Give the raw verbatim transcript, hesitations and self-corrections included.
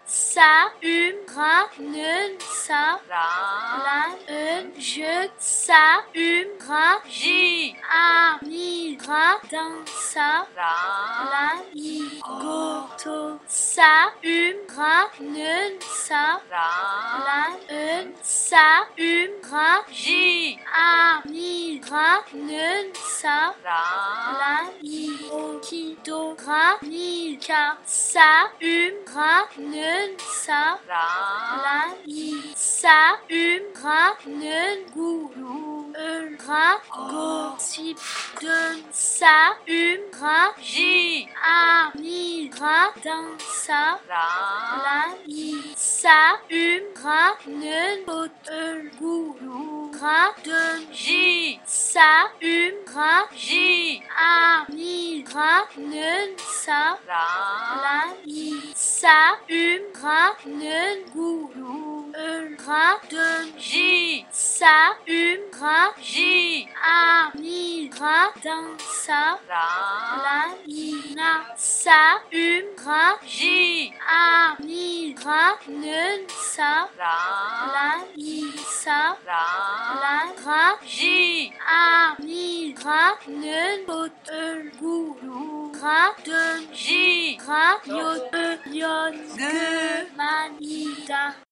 sa, um, ra, nun, sa, ra, lan, un, je, sa, um, ra, ji, a, ni, ra, dan, sa, ra, lan, i, go, to, sa, um, ra, nun, sa, ra, lan, un, sa, um, ra, ji, a, ni, ra, nun, sa, ra, lan, i, o, ki, do, ra, ni, ka, sa, um, ra, nun, sa, ra, lan, i, sa, um, ra, nun, gu, lu, un, ra, go, si, dun, sa, um, ra, ji, a, ni, ra, dan, sa, ra, lan, i, sa, um, ra, nun, pot, un, gu, lu, ra, dun, ji, sa, um, ra, ji, a, ni, ra, nun, sa, ra, lan, i, sa, um, ra, nun, gu, lu, un, ra, dun, ji, sa, um, ra, ji, a, ni, ra, dan, sa, ra, lan, i, na, sa, um, ra, ji, a, ni, ra, nun, sa, ra, lan, i, sa, ra, lan, ra, ji, a, ni, ra, nun, pot, un, gu, lu, ra, dun, ji, ra, yod, e, yon, ge, man, i, da.